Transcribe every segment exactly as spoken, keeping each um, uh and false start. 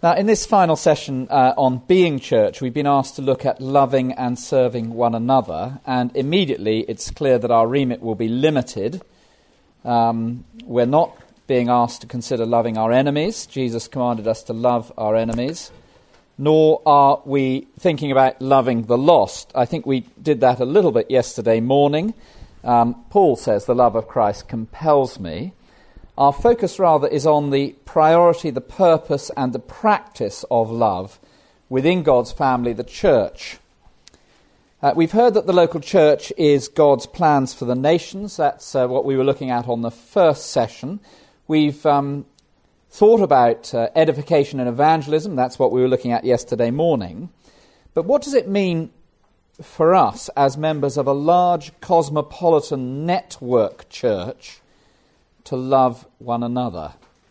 Now, in this final session uh, on being church, we've been asked to look at loving and serving one another, and immediately it's clear that our remit will be limited. Um, we're not being asked to consider loving our enemies. Jesus commanded us to love our enemies. Nor are we thinking about loving the lost. I think we did that a little bit yesterday morning. Um, Paul says the love of Christ compels me. Our focus rather is on the priority, the purpose and the practice of love within God's family, the church. Uh, we've heard that the local church is God's plans for the nations. That's uh, what we were looking at on the first session. We've um, thought about uh, edification and evangelism. That's what we were looking at yesterday morning. But what does it mean for us as members of a large cosmopolitan network church to love one another?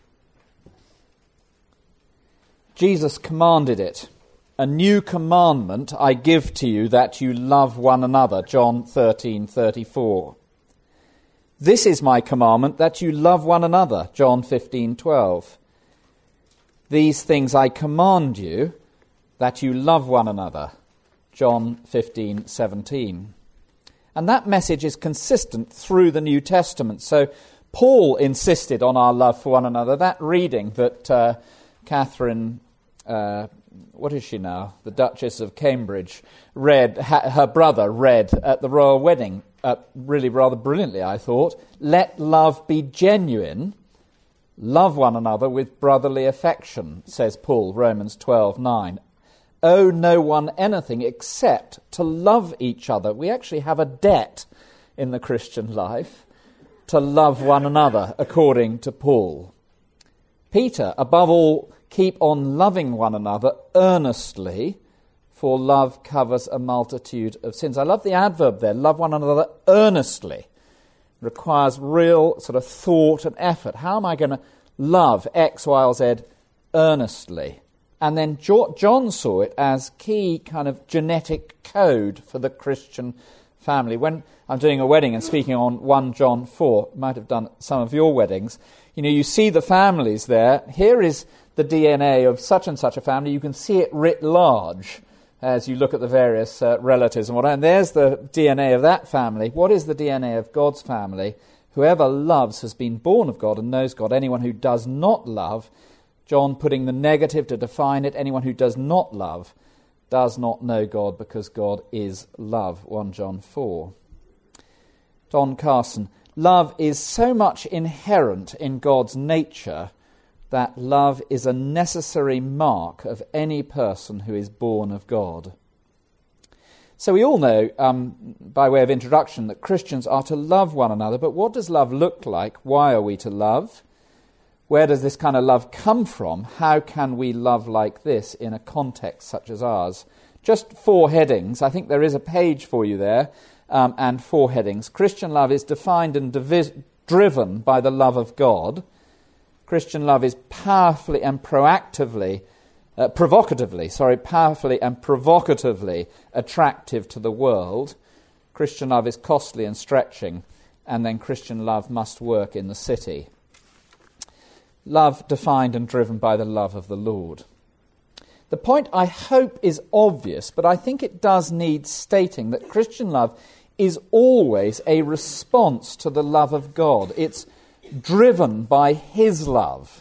Jesus commanded it. A new commandment I give to you, that you love one another. John thirteen thirty-four. This is my commandment, that you love one another. John fifteen twelve. These things I command you, that you love one another. John fifteen seventeen. And that message is consistent through the New Testament. So Paul insisted on our love for one another. That reading that uh, Catherine, uh, what is she now? The Duchess of Cambridge, read, ha- her brother read at the royal wedding, uh, really rather brilliantly, I thought. Let love be genuine. Love one another with brotherly affection, says Paul, Romans twelve nine. Owe no one anything except to love each other. We actually have a debt in the Christian life to love one another, according to Paul. Peter, above all, keep on loving one another earnestly, for love covers a multitude of sins. I love the adverb there, love one another earnestly. Requires real sort of thought and effort. How am I going to love X, Y, or Z earnestly? And then jo- John saw it as key kind of genetic code for the Christian family. When I'm doing a wedding and speaking on First John four, might have done some of your weddings, you know, you see the families there. Here is the D N A of such and such a family. You can see it writ large as you look at the various uh, relatives and whatnot. And there's the D N A of that family. What is the D N A of God's family? Whoever loves has been born of God and knows God. Anyone who does not love, John putting the negative to define it, anyone who does not love does not know God, because God is love. First John four. Don Carson, love is so much inherent in God's nature that love is a necessary mark of any person who is born of God. So we all know, um, by way of introduction, that Christians are to love one another, but what does love look like? Why are we to love? Where does this kind of love come from? How can we love like this in a context such as ours? Just four headings. I think there is a page for you there, um, and four headings. Christian love is defined and divis- driven by the love of God. Christian love is powerfully and proactively, uh, provocatively, sorry, powerfully and provocatively attractive to the world. Christian love is costly and stretching, and then Christian love must work in the city. Love defined and driven by the love of the Lord. The point, I hope, is obvious, but I think it does need stating that Christian love is always a response to the love of God. It's driven by His love.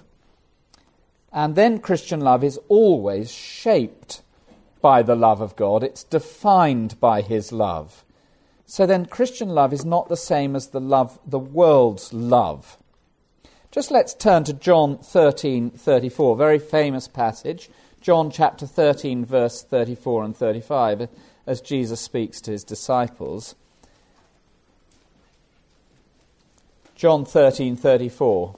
And then Christian love is always shaped by the love of God. It's defined by His love. So then Christian love is not the same as the love, the world's love. Just let's turn to John thirteen thirty-four, very famous passage. John chapter thirteen, verse thirty-four and thirty-five, as Jesus speaks to His disciples. John thirteen thirty-four.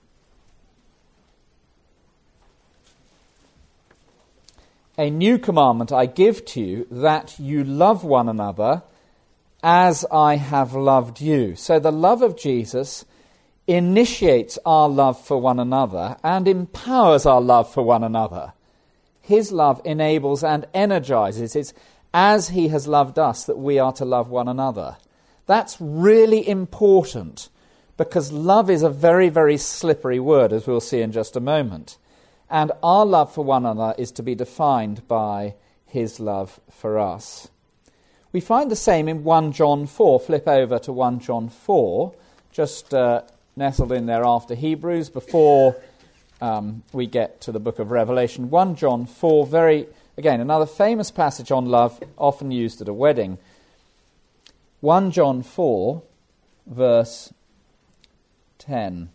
A new commandment I give to you, that you love one another as I have loved you. So the love of Jesus initiates our love for one another and empowers our love for one another. His love enables and energizes. It's as He has loved us that we are to love one another. That's really important, because love is a very, very slippery word, as we'll see in just a moment. and our love for one another is to be defined by his love for us. We find the same in First John four. Flip over to First John four, just uh, nestled in there after Hebrews, before um, we get to the book of Revelation. First John four, very, again, another famous passage on love, often used at a wedding. First John four, verse ten.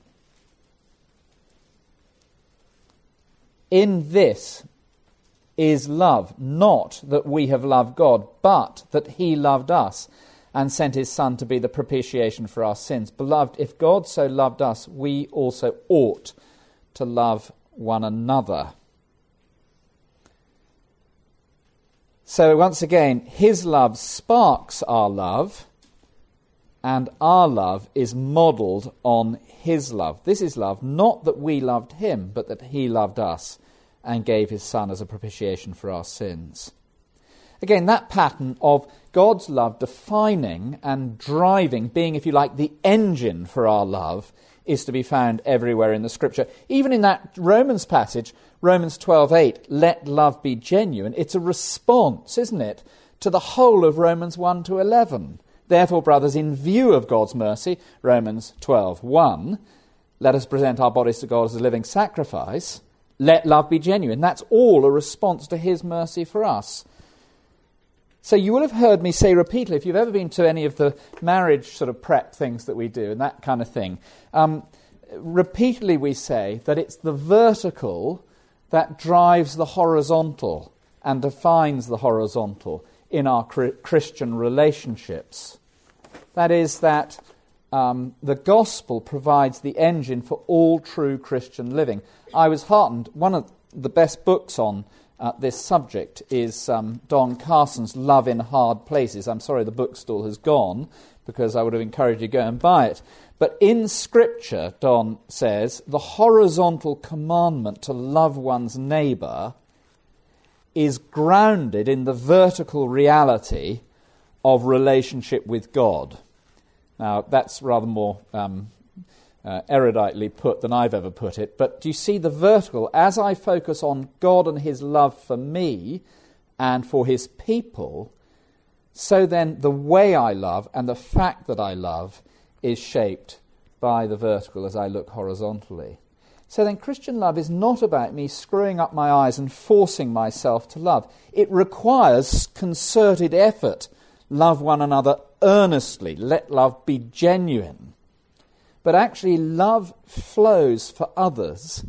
In this is love, not that we have loved God, but that he loved us and sent his Son to be the propitiation for our sins. Beloved, if God so loved us, we also ought to love one another. So once again, his love sparks our love, and our love is modelled on his love. This is love, not that we loved him, but that he loved us and gave his Son as a propitiation for our sins. Again, that pattern of God's love defining and driving, being, if you like, the engine for our love, is to be found everywhere in the Scripture. Even in that Romans passage, Romans twelve eight, let love be genuine, it's a response, isn't it, to the whole of Romans one to eleven. Therefore, brothers, in view of God's mercy, Romans twelve one, let us present our bodies to God as a living sacrifice. Let love be genuine. That's all a response to his mercy for us. So you will have heard me say repeatedly, if you've ever been to any of the marriage sort of prep things that we do and that kind of thing, um, repeatedly we say that it's the vertical that drives the horizontal and defines the horizontal in our Christian relationships. That is that um, the gospel provides the engine for all true Christian living. I was heartened. One of the best books on uh, this subject is um, Don Carson's Love in Hard Places. I'm sorry the bookstall has gone, because I would have encouraged you to go and buy it. But in Scripture, Don says, the horizontal commandment to love one's neighbour is grounded in the vertical reality of relationship with God. Now, that's rather more um, uh, eruditely put than I've ever put it, but do you see the vertical? As I focus on God and his love for me and for his people, so then the way I love and the fact that I love is shaped by the vertical as I look horizontally. So then Christian love is not about me screwing up my eyes and forcing myself to love. It requires concerted effort. Love one another earnestly. Let love be genuine. But actually love flows for others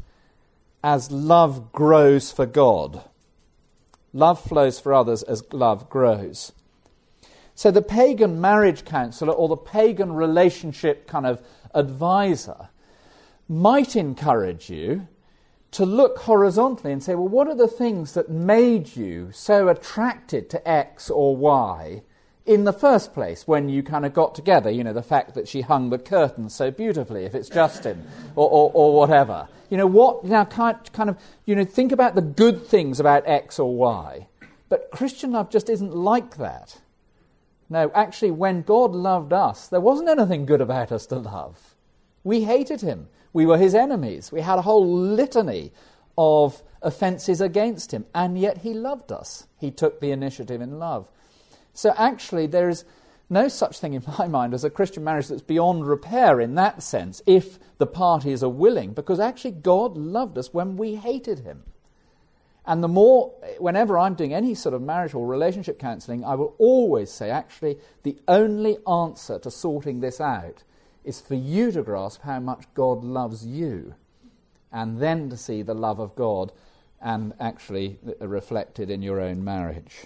as love grows for God. Love flows for others as love grows. So the pagan marriage counselor or the pagan relationship kind of advisor might encourage you to look horizontally and say, well, what are the things that made you so attracted to X or Y in the first place when you kind of got together? You know, the fact that she hung the curtains so beautifully, if it's Justin, or, or, or whatever. You know, what, now kind, kind of, you know, think about the good things about X or Y. But Christian love just isn't like that. No, actually, when God loved us, there wasn't anything good about us to love. We hated him. We were his enemies. We had a whole litany of offences against him, and yet he loved us. He took the initiative in love. So actually, there is no such thing in my mind as a Christian marriage that's beyond repair in that sense, if the parties are willing, because actually God loved us when we hated him. And the more, whenever I'm doing any sort of marriage or relationship counselling, I will always say, actually, the only answer to sorting this out is for you to grasp how much God loves you, and then to see the love of God and actually reflected in your own marriage.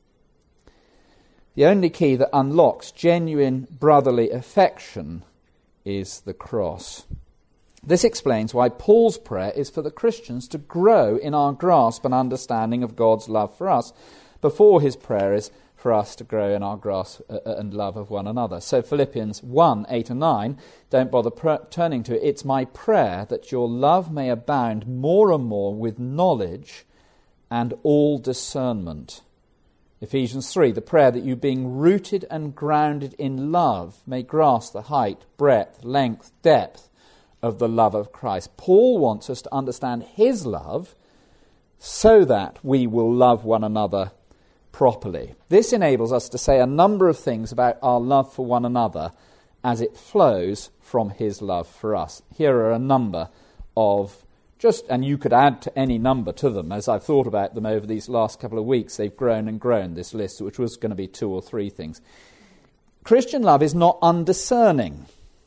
The only key that unlocks genuine brotherly affection is the cross. This explains why Paul's prayer is for the Christians to grow in our grasp and understanding of God's love for us, before his prayer is for us to grow in our grasp and love of one another. So Philippians one, eight and nine, don't bother pr- turning to it. It's my prayer that your love may abound more and more with knowledge and all discernment. Ephesians three, the prayer that you, being rooted and grounded in love, may grasp the height, breadth, length, depth of the love of Christ. Paul wants us to understand his love so that we will love one another properly. This enables us to say a number of things about our love for one another as it flows from his love for us. Here are a number of just, and you could add to any number to them. As I've thought about them over these last couple of weeks, they've grown and grown, this list, which was going to be two or three things. Christian love is not undiscerning.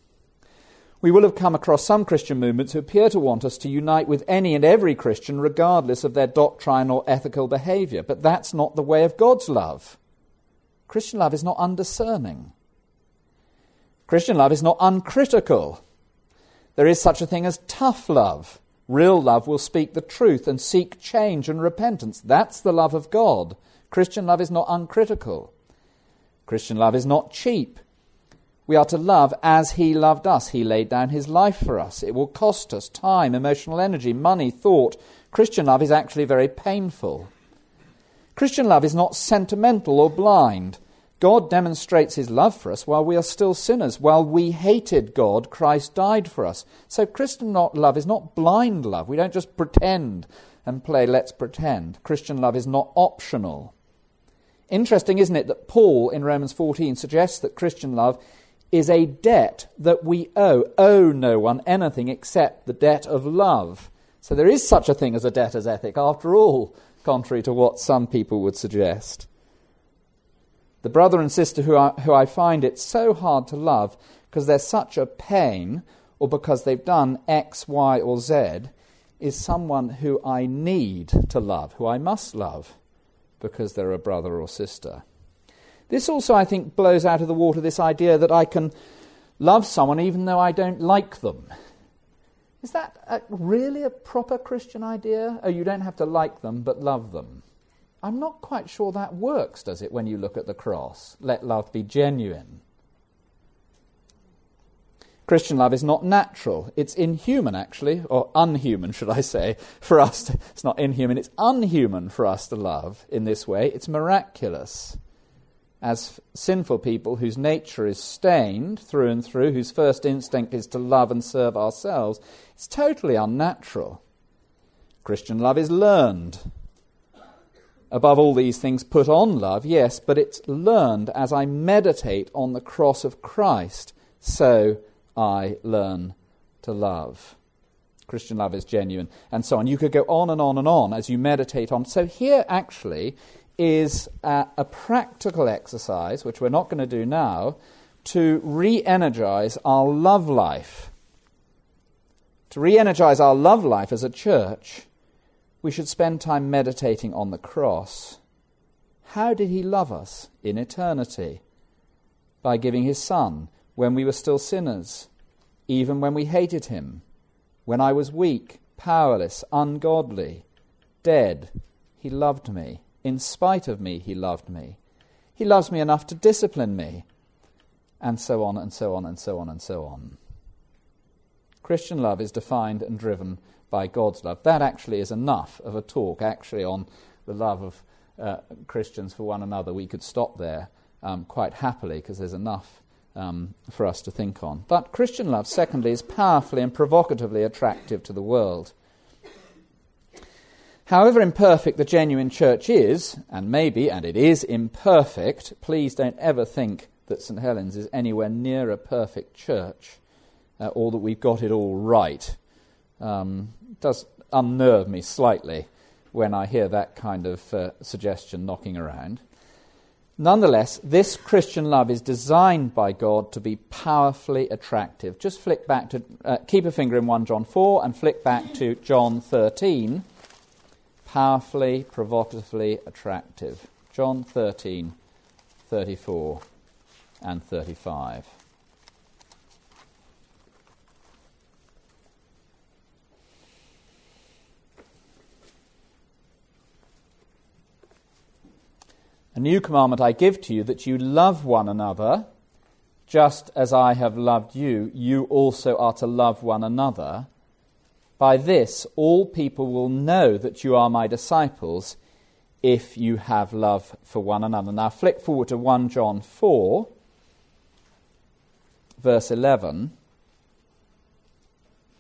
We will have come across some Christian movements who appear to want us to unite with any and every Christian regardless of their doctrine or ethical behaviour, but that's not the way of God's love. Christian love is not undiscerning. Christian love is not uncritical. There is such a thing as tough love. Real love will speak the truth and seek change and repentance. That's the love of God. Christian love is not uncritical. Christian love is not cheap. We are to love as he loved us. He laid down his life for us. It will cost us time, emotional energy, money, thought. Christian love is actually very painful. Christian love is not sentimental or blind. God demonstrates his love for us while we are still sinners. While we hated God, Christ died for us. So Christian love is not blind love. We don't just pretend and play let's pretend. Christian love is not optional. Interesting, isn't it, that Paul in Romans fourteen suggests that Christian love is a debt that we owe. Owe no one anything except the debt of love. So there is such a thing as a debtor's ethic, after all, contrary to what some people would suggest. The brother and sister who I, who I find it so hard to love because they're such a pain or because they've done X, Y, or Z is someone who I need to love, who I must love because they're a brother or sister. This also, I think, blows out of the water this idea that I can love someone even though I don't like them. Is that a, really a proper Christian idea? Oh, you don't have to like them, but love them. I'm not quite sure that works, does it, when you look at the cross? Let love be genuine. Christian love is not natural. It's inhuman, actually, or unhuman, should I say, for us. To, it's not inhuman, it's unhuman for us to love in this way. It's miraculous. As sinful people whose nature is stained through and through, whose first instinct is to love and serve ourselves, it's totally unnatural. Christian love is learned. Above all these things, put on love, yes, but it's learned as I meditate on the cross of Christ, so I learn to love. Christian love is genuine, and so on. You could go on and on and on as you meditate on. So here, actually, is a, a practical exercise, which we're not going to do now, to re-energize our love life. To re-energize our love life as a church, we should spend time meditating on the cross. How did he love us in eternity? By giving his Son when we were still sinners, even when we hated him, when I was weak, powerless, ungodly, dead. He loved me. In spite of me, he loved me. He loves me enough to discipline me. And so on and so on and so on and so on. Christian love is defined and driven by God's love. That actually is enough of a talk, actually, on the love of uh, Christians for one another. We could stop there um, quite happily because there's enough um, for us to think on. But Christian love, secondly, is powerfully and provocatively attractive to the world. However imperfect the genuine church is, and maybe, and it is imperfect, please don't ever think that St Helens is anywhere near a perfect church, uh, or that we've got it all right. Um, it does unnerve me slightly when I hear that kind of uh, suggestion knocking around. Nonetheless, this Christian love is designed by God to be powerfully attractive. Just flick back to, uh, keep a finger in First John four and flick back to John thirteen. Powerfully, provocatively attractive. John thirteen, thirty-four and thirty-five. A new commandment I give to you, that you love one another, just as I have loved you, you also are to love one another. By this, all people will know that you are my disciples, if you have love for one another. Now, flick forward to First John four, verse eleven.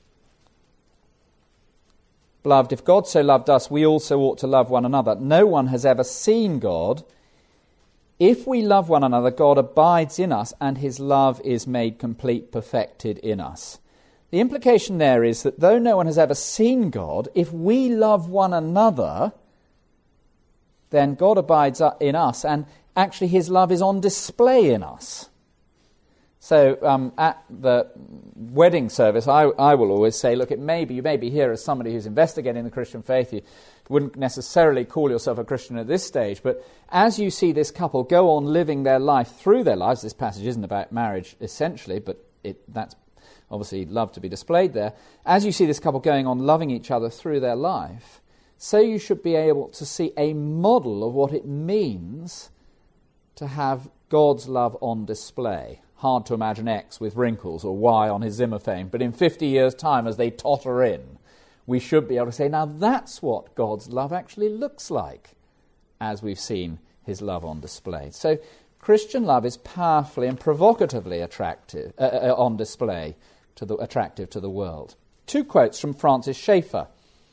Beloved, if God so loved us, we also ought to love one another. No one has ever seen God. If we love one another, God abides in us, and his love is made complete, perfected in us. The implication there is that though no one has ever seen God, if we love one another, then God abides in us, and actually his love is on display in us. So um, at the wedding service, I, I will always say, look, it may be, you may be here as somebody who's investigating the Christian faith. You wouldn't necessarily call yourself a Christian at this stage, but as you see this couple go on living their life through their lives, this passage isn't about marriage essentially, but it, that's obviously love to be displayed there. As you see this couple going on loving each other through their life, so you should be able to see a model of what it means to have God's love on display. Hard to imagine X with wrinkles or Y on his Zimmer fame, but in fifty years' time as they totter in, we should be able to say, now that's what God's love actually looks like, as we've seen his love on display. So Christian love is powerfully and provocatively attractive, uh, uh, on display, to the, attractive to the world. Two quotes from Francis Schaeffer.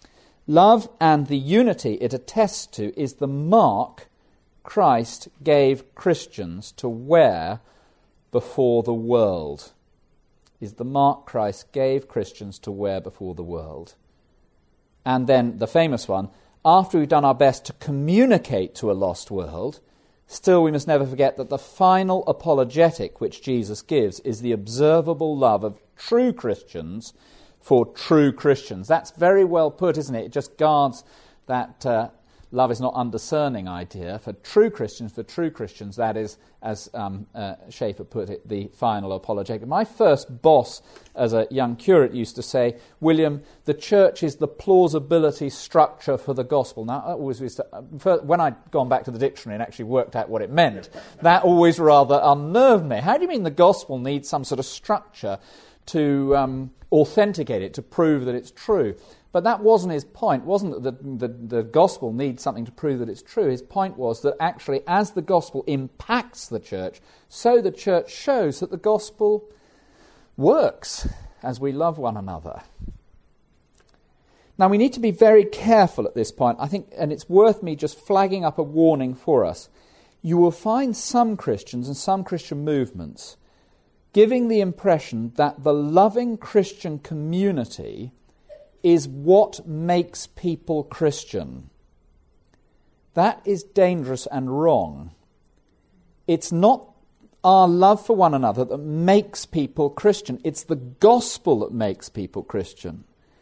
Love and the unity it attests to is the mark Christ gave Christians to wear before the world. Is the mark Christ gave Christians to wear before the world. And then the famous one, after we've done our best to communicate to a lost world, still we must never forget that the final apologetic which Jesus gives is the observable love of true Christians for true Christians. That's very well put, isn't it? It just guards that uh, love is not undiscerning idea. For true Christians, for true Christians, that is, as um, uh, Schaeffer put it, the final apologetic. My first boss as a young curate used to say, William, the church is the plausibility structure for the gospel. Now, that always used to, when I'd gone back to the dictionary and actually worked out what it meant, that always rather unnerved me. How do you mean the gospel needs some sort of structure to um, authenticate it, to prove that it's true? But that wasn't his point. It wasn't that the, the, the gospel needs something to prove that it's true. His point was that actually as the gospel impacts the church, so the church shows that the gospel works as we love one another. Now we need to be very careful at this point, I think, and it's worth me just flagging up a warning for us. You will find some Christians and some Christian movements giving the impression that the loving Christian community is what makes people Christian. That is dangerous and wrong. It's not our love for one another that makes people Christian. It's the gospel that makes people Christian.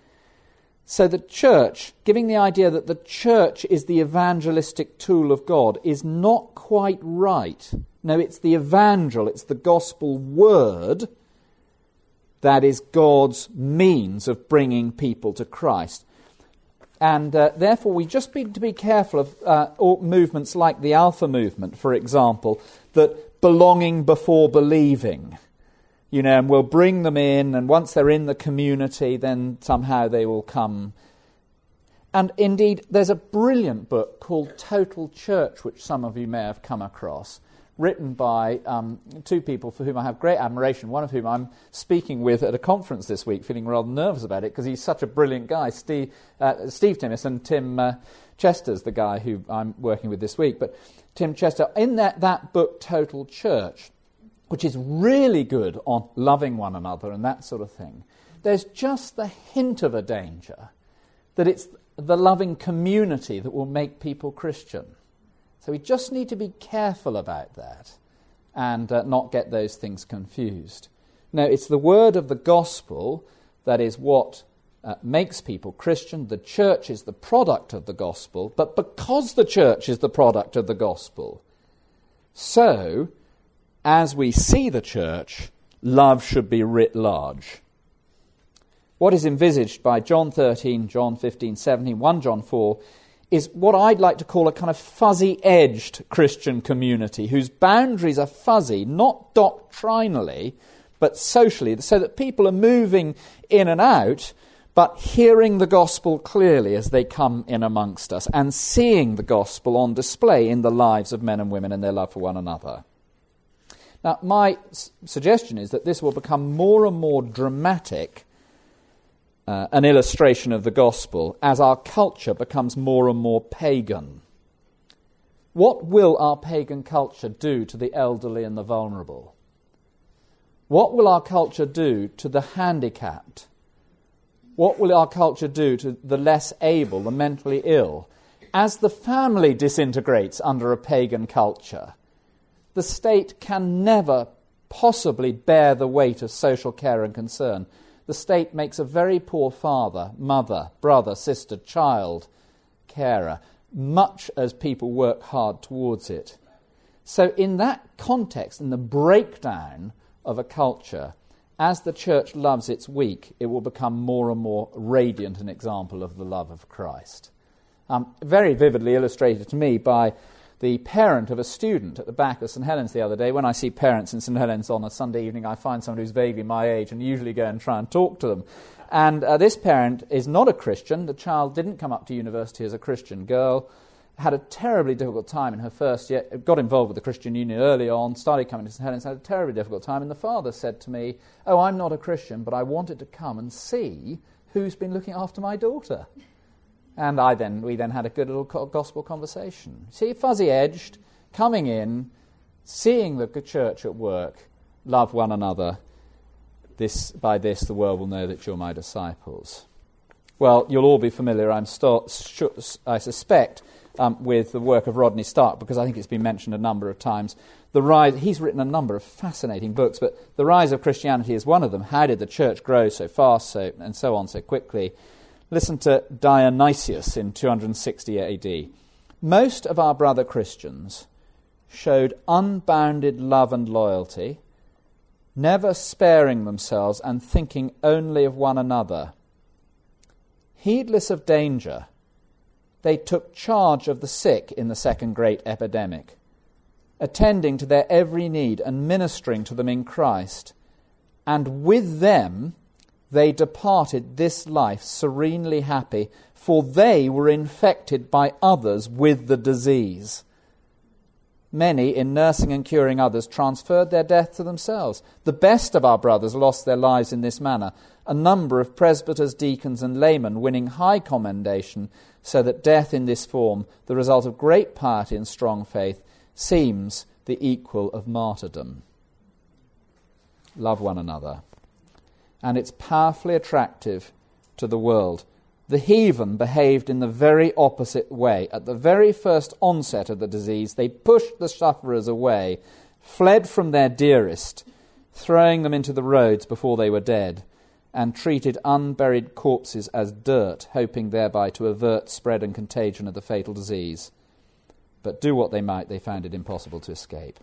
So the church, giving the idea that the church is the evangelistic tool of God, is not quite right. No, it's the evangel, it's the gospel word that is God's means of bringing people to Christ. And uh, therefore we just need to be careful of uh, movements like the Alpha movement, for example, that belonging before believing. You know, and we'll bring them in, and once they're in the community, then somehow they will come. And indeed, there's a brilliant book called Total Church, which some of you may have come across, written by um, two people for whom I have great admiration, one of whom I'm speaking with at a conference this week, feeling rather nervous about it, because he's such a brilliant guy, Steve, uh, Steve Timmis, and Tim uh, Chester's the guy who I'm working with this week. But Tim Chester, in that, that book, Total Church, which is really good on loving one another and that sort of thing, there's just the hint of a danger that it's the loving community that will make people Christian. So we just need to be careful about that and uh, not get those things confused. No, it's the word of the gospel that is what uh, makes people Christian. The church is the product of the gospel, but because the church is the product of the gospel, so as we see the church, love should be writ large. What is envisaged by John thirteen, John fifteen, seventeen, First John four is what I'd like to call a kind of fuzzy-edged Christian community whose boundaries are fuzzy, not doctrinally, but socially, so that people are moving in and out, but hearing the gospel clearly as they come in amongst us and seeing the gospel on display in the lives of men and women and their love for one another. Now, my s- suggestion is that this will become more and more dramatic uh, an illustration of the gospel as our culture becomes more and more pagan. What will our pagan culture do to the elderly and the vulnerable? What will our culture do to the handicapped? What will our culture do to the less able, the mentally ill? As the family disintegrates under a pagan culture, the state can never possibly bear the weight of social care and concern. The state makes a very poor father, mother, brother, sister, child, carer, much as people work hard towards it. So in that context, in the breakdown of a culture, as the church loves its weak, it will become more and more radiant an example of the love of Christ. Um, very vividly illustrated to me by the parent of a student at the back of St Helens the other day. When I see parents in St Helens on a Sunday evening, I find someone who's vaguely my age and usually go and try and talk to them. And uh, this parent is not a Christian. The child didn't come up to university as a Christian girl, had a terribly difficult time in her first year, got involved with the Christian Union early on, started coming to St Helens, had a terribly difficult time, and the father said to me, "Oh, I'm not a Christian, but I wanted to come and see who's been looking after my daughter." And I then we then had a good little gospel conversation. See, fuzzy-edged, coming in, seeing the church at work, love one another. This by this the world will know that you're my disciples. Well, you'll all be familiar, I'm st- sh- I suspect, um, with the work of Rodney Stark, because I think it's been mentioned a number of times. The rise, he's written a number of fascinating books, but The Rise of Christianity is one of them. How did the church grow so fast, so and so on, so quickly? Listen to Dionysius in two hundred sixty A D. Most of our brother Christians showed unbounded love and loyalty, never sparing themselves and thinking only of one another. Heedless of danger, they took charge of the sick in the second great epidemic, attending to their every need and ministering to them in Christ. And with them they departed this life serenely happy, for they were infected by others with the disease. Many, in nursing and curing others, transferred their death to themselves. The best of our brothers lost their lives in this manner, a number of presbyters, deacons, and laymen winning high commendation, so that death in this form, the result of great piety and strong faith, seems the equal of martyrdom. Love one another. And it's powerfully attractive to the world. The heathen behaved in the very opposite way. At the very first onset of the disease, they pushed the sufferers away, fled from their dearest, throwing them into the roads before they were dead, and treated unburied corpses as dirt, hoping thereby to avert spread and contagion of the fatal disease. But do what they might, they found it impossible to escape.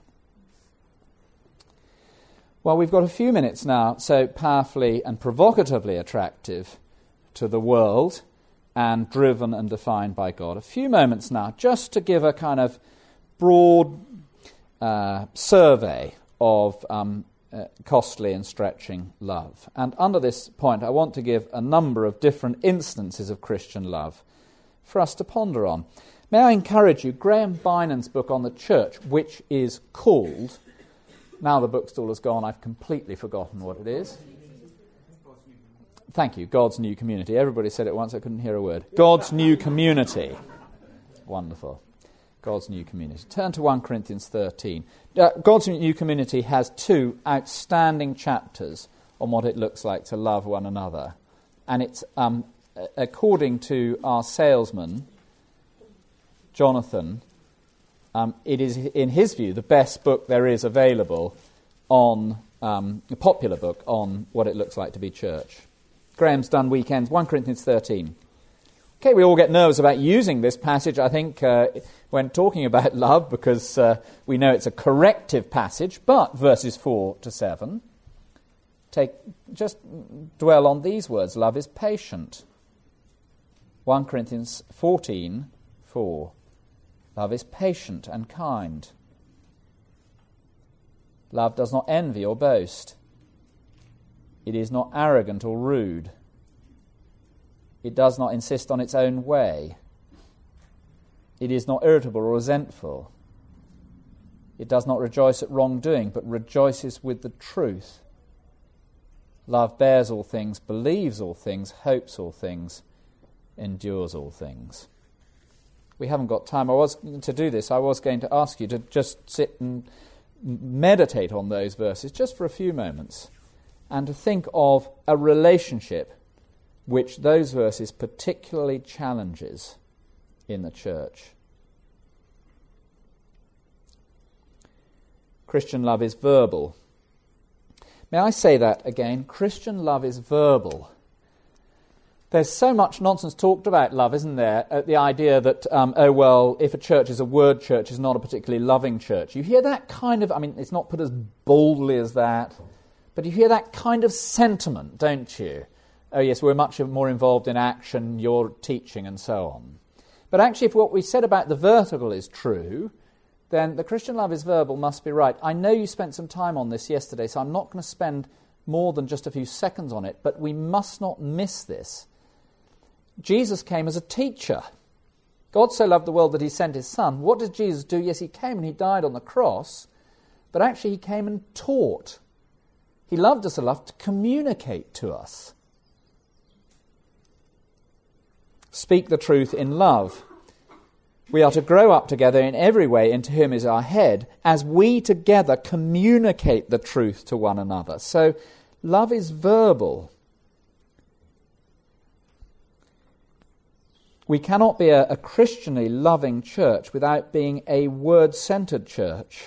Well, we've got a few minutes now, so powerfully and provocatively attractive to the world and driven and defined by God. A few moments now just to give a kind of broad uh, survey of um, uh, costly and stretching love. And under this point, I want to give a number of different instances of Christian love for us to ponder on. May I encourage you, Graham Bynum's book on the church, which is called... Now the bookstall has gone, I've completely forgotten what it is. Thank you, God's New Community. Everybody said it once, I couldn't hear a word. God's New Community. Wonderful. God's New Community. Turn to First Corinthians thirteen. Uh, God's New Community has two outstanding chapters on what it looks like to love one another. And it's, um, according to our salesman, Jonathan, Um, it is, in his view, the best book there is available on, um, a popular book on what it looks like to be church. Graham's done weekends, First Corinthians thirteen. Okay, we all get nervous about using this passage, I think, uh, when talking about love, because uh, we know it's a corrective passage, but verses four to seven, take, just dwell on these words. Love is patient. First Corinthians fourteen, four. Love is patient and kind. Love does not envy or boast. It is not arrogant or rude. It does not insist on its own way. It is not irritable or resentful. It does not rejoice at wrongdoing, but rejoices with the truth. Love bears all things, believes all things, hopes all things, endures all things. We haven't got time. I was to do this. I was going to ask you to just sit and meditate on those verses just for a few moments and to think of a relationship which those verses particularly challenges in the church. Christian love is verbal. May I say that again? Christian love is verbal. There's so much nonsense talked about love, isn't there? Uh, the idea that, um, oh, well, if a church is a word church, it's not a particularly loving church. You hear that kind of, I mean, it's not put as boldly as that, but you hear that kind of sentiment, don't you? Oh, yes, we're much more involved in action, your teaching, and so on. But actually, if what we said about the vertical is true, then the Christian love is verbal must be right. I know you spent some time on this yesterday, so I'm not going to spend more than just a few seconds on it, but we must not miss this. Jesus came as a teacher. God so loved the world that he sent his Son. What did Jesus do? Yes, he came and he died on the cross, but actually he came and taught. He loved us enough to communicate to us. Speak the truth in love. We are to grow up together in every way into whom is our head, as we together communicate the truth to one another. So love is verbal. We cannot be a, a Christianly loving church without being a word-centered church.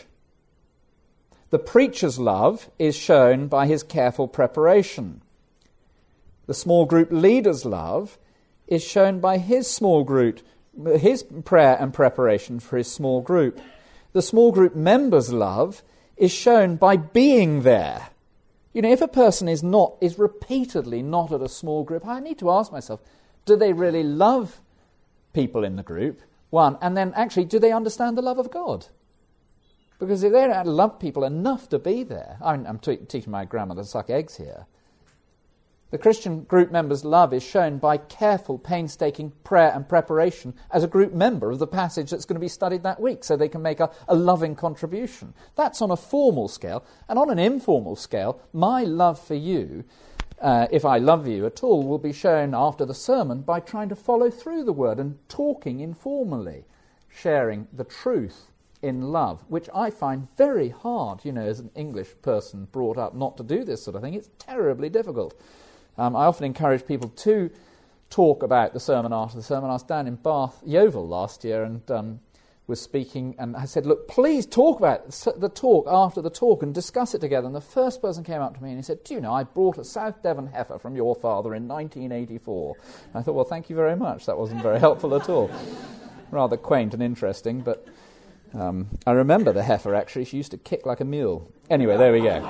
The preacher's love is shown by his careful preparation. The small group leader's love is shown by his small group, his prayer and preparation for his small group. The small group member's love is shown by being there. You know, if a person is not, is repeatedly not at a small group, I need to ask myself, do they really love people in the group? One, and then actually, do they understand the love of God? Because if they don't love people enough to be there, I'm, I'm te- teaching my grandmother to suck eggs here. The Christian group member's love is shown by careful, painstaking prayer and preparation as a group member of the passage that's going to be studied that week, so they can make a, a loving contribution. That's on a formal scale. And on an informal scale, my love for you, uh, if I love you at all, will be shown after the sermon by trying to follow through the word and talking informally, sharing the truth in love, which I find very hard, you know, as an English person brought up not to do this sort of thing. It's terribly difficult. Um, I often encourage people to talk about the sermon after the sermon. I was down in Bath, Yeovil last year and um, was speaking, and I said, look, please talk about the talk after the talk and discuss it together. And the first person came up to me and he said, do you know, I brought a South Devon heifer from your father in nineteen eighty-four. And I thought, well, thank you very much. That wasn't very helpful at all. Rather quaint and interesting, but um, I remember the heifer, actually. She used to kick like a mule. Anyway, there we go.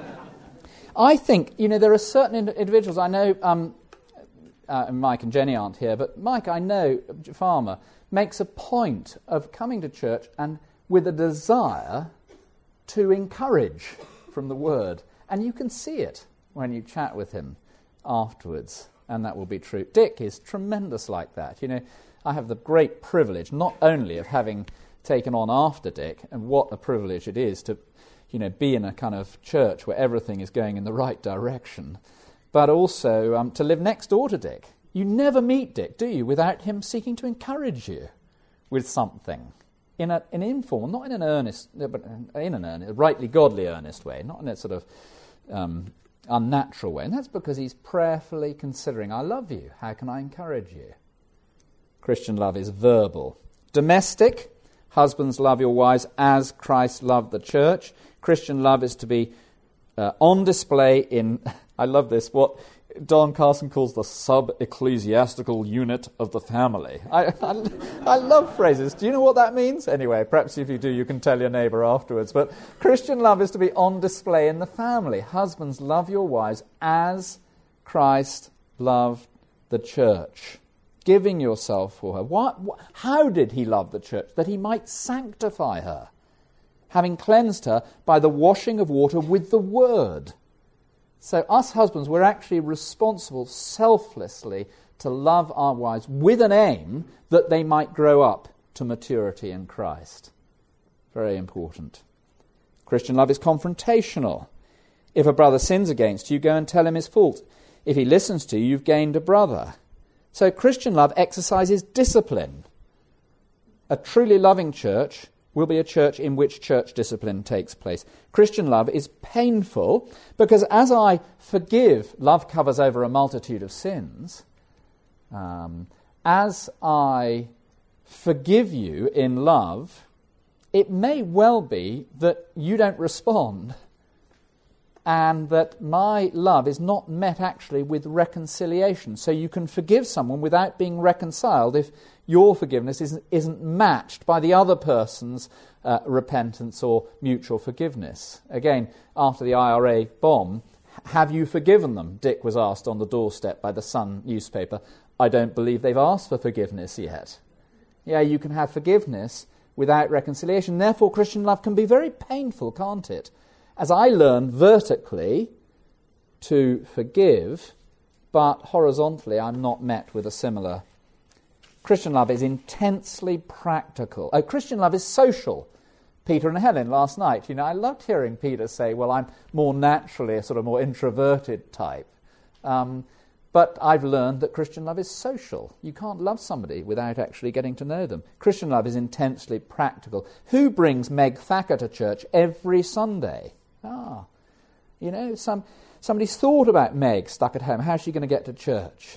I think, you know, there are certain ind- individuals, I know, um, uh, Mike and Jenny aren't here, but Mike, I know, farmer, makes a point of coming to church and with a desire to encourage from the word. And you can see it when you chat with him afterwards, and that will be true. Dick is tremendous like that. You know, I have the great privilege not only of having taken on after Dick, and what a privilege it is to, you know, be in a kind of church where everything is going in the right direction, but also um, to live next door to Dick. You never meet Dick, do you, without him seeking to encourage you with something in a, an informal, not in an earnest, but in an earnest, rightly godly earnest way, not in a sort of um, unnatural way. And that's because he's prayerfully considering, I love you, how can I encourage you? Christian love is verbal. Domestic, husbands, love your wives as Christ loved the church. Christian love is to be uh, on display in, I love this, what Don Carson calls the sub-ecclesiastical unit of the family. I, I, I love phrases. Do you know what that means? Anyway, perhaps if you do, you can tell your neighbour afterwards. But Christian love is to be on display in the family. Husbands, love your wives as Christ loved the church, giving yourself for her. What, what, how did he love the church? That he might sanctify her, having cleansed her by the washing of water with the word. So us husbands, we're actually responsible selflessly to love our wives with an aim that they might grow up to maturity in Christ. Very important. Christian love is confrontational. If a brother sins against you, go and tell him his fault. If he listens to you, you've gained a brother. So Christian love exercises discipline. A truly loving church will be a church in which church discipline takes place. Christian love is painful because as I forgive, love covers over a multitude of sins. Um, as I forgive you in love, it may well be that you don't respond and that my love is not met actually with reconciliation. So you can forgive someone without being reconciled if your forgiveness isn't, isn't matched by the other person's uh, repentance or mutual forgiveness. Again, after the I R A bomb, have you forgiven them? Dick was asked on the doorstep by the Sun newspaper. I don't believe they've asked for forgiveness yet. Yeah, you can have forgiveness without reconciliation. Therefore, Christian love can be very painful, can't it? As I learn vertically to forgive, but horizontally I'm not met with a similar. Christian love is intensely practical. Oh, Christian love is social. Peter and Helen last night, you know, I loved hearing Peter say, well, I'm more naturally a sort of more introverted type. Um, but I've learned that Christian love is social. You can't love somebody without actually getting to know them. Christian love is intensely practical. Who brings Meg Thacker to church every Sunday? Ah, you know, some somebody's thought about Meg stuck at home. How's she going to get to church?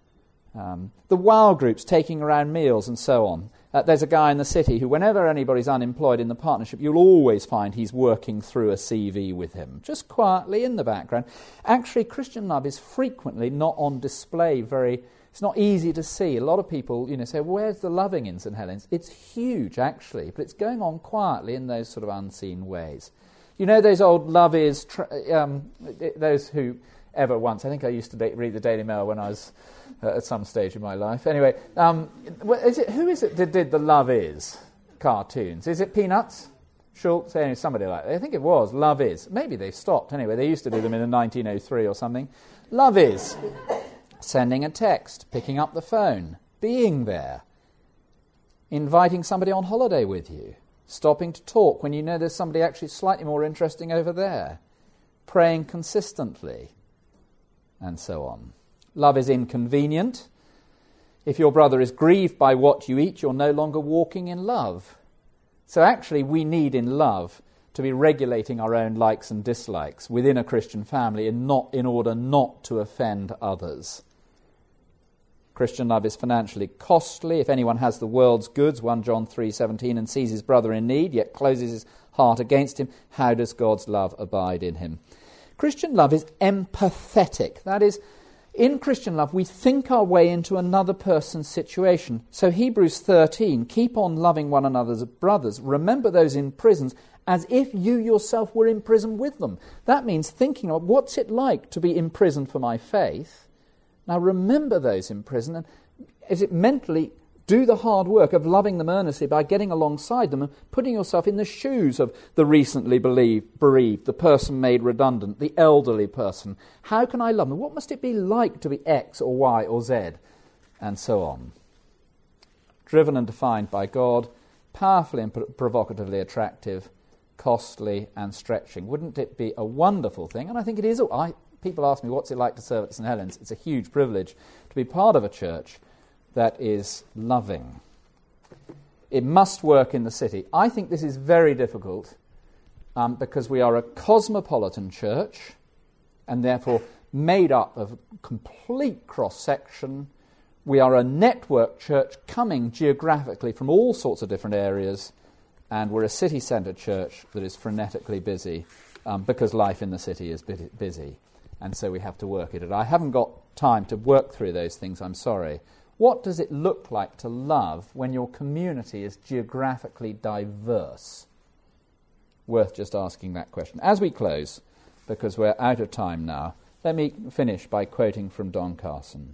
Um, the WOW groups taking around meals and so on. Uh, there's a guy in the city who, whenever anybody's unemployed in the partnership, you'll always find he's working through a C V with him, just quietly in the background. Actually, Christian love is frequently not on display very... It's not easy to see. A lot of people, you know, say, well, where's the loving in St Helens? It's huge, actually, but it's going on quietly in those sort of unseen ways. You know those old love is, tra- um, those who ever once, I think I used to da- read the Daily Mail when I was uh, at some stage in my life. Anyway, um, is it, who is it that did the Love Is cartoons? Is it Peanuts? Schultz? Anyway, somebody like that. I think it was Love Is. Maybe they've stopped. Anyway, they used to do them in nineteen oh three or something. Love is sending a text, picking up the phone, being there, inviting somebody on holiday with you, stopping to talk when you know there's somebody actually slightly more interesting over there, praying consistently, and so on. Love is inconvenient. If your brother is grieved by what you eat, you're no longer walking in love. So actually we need in love to be regulating our own likes and dislikes within a Christian family in, not, in order not to offend others. Christian love is financially costly. If anyone has the world's goods, First John three seventeen, and sees his brother in need, yet closes his heart against him, how does God's love abide in him? Christian love is empathetic. That is, in Christian love, we think our way into another person's situation. So Hebrews thirteen, keep on loving one another as brothers. Remember those in prisons as if you yourself were in prison with them. That means thinking of what's it like to be imprisoned for my faith. Now remember those in prison, and is it mentally do the hard work of loving them earnestly by getting alongside them and putting yourself in the shoes of the recently bereaved, bereaved, the person made redundant, the elderly person. How can I love them? What must it be like to be X or Y or Z? And so on. Driven and defined by God, powerfully and pro- provocatively attractive, costly and stretching. Wouldn't it be a wonderful thing? And I think it is. I, people ask me, what's it like to serve at St Helens? It's a huge privilege to be part of a church that is loving. It must work in the city. I think this is very difficult um, because we are a cosmopolitan church and therefore made up of complete cross-section. We are a network church coming geographically from all sorts of different areas, and we're a city-centred church that is frenetically busy um, because life in the city is bu- busy, and so we have to work at it. I haven't got time to work through those things, I'm sorry. What does it look like to love when your community is geographically diverse? Worth just asking that question. As we close, because we're out of time now, let me finish by quoting from Don Carson.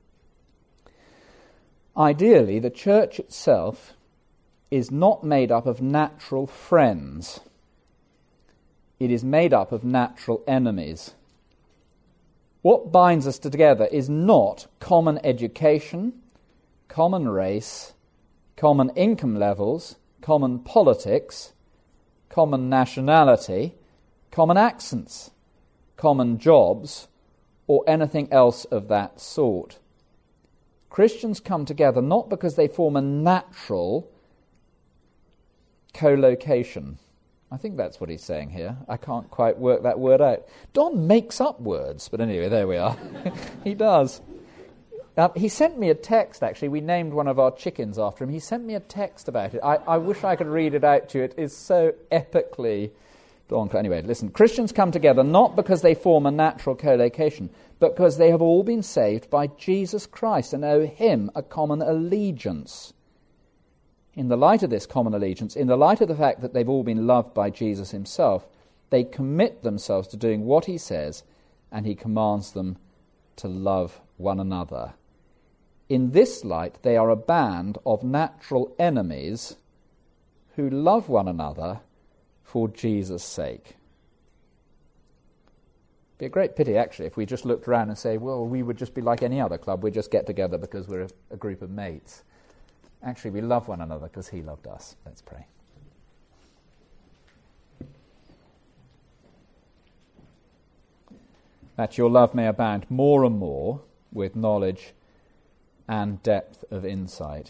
Ideally, the church itself is not made up of natural friends. It is made up of natural enemies. What binds us together is not common education, common race, common income levels, common politics, common nationality, common accents. common jobs, or anything else of that sort. Christians come together not because they form a natural co-location. I think that's what he's saying here. I can't quite work that word out. Don makes up words, but anyway, there we are. He does. Um, he sent me a text, actually. We named one of our chickens after him. He sent me a text about it. I, I wish I could read it out to you. It is so epically... Don, anyway, listen. Christians come together not because they form a natural co-location, but because they have all been saved by Jesus Christ and owe him a common allegiance. In the light of this common allegiance, in the light of the fact that they've all been loved by Jesus himself, they commit themselves to doing what he says, and he commands them to love one another. In this light, they are a band of natural enemies who love one another for Jesus' sake. It'd be a great pity, actually, if we just looked around and say, well, we would just be like any other club. We'd just get together because we're a, a group of mates. Actually, we love one another because he loved us. Let's pray. That your love may abound more and more with knowledge and depth of insight.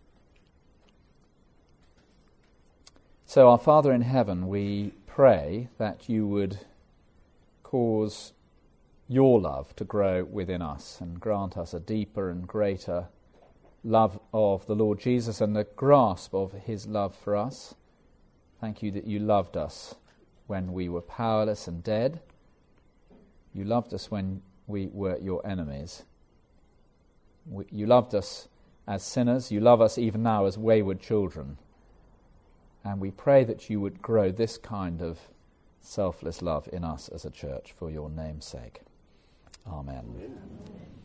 So, our Father in heaven, we pray that you would cause your love to grow within us and grant us a deeper and greater love of the Lord Jesus and the grasp of his love for us. Thank you that you loved us when we were powerless and dead. You loved us when we were your enemies. We, you loved us as sinners. You love us even now as wayward children. And we pray that you would grow this kind of selfless love in us as a church for your name's sake. Amen. Amen.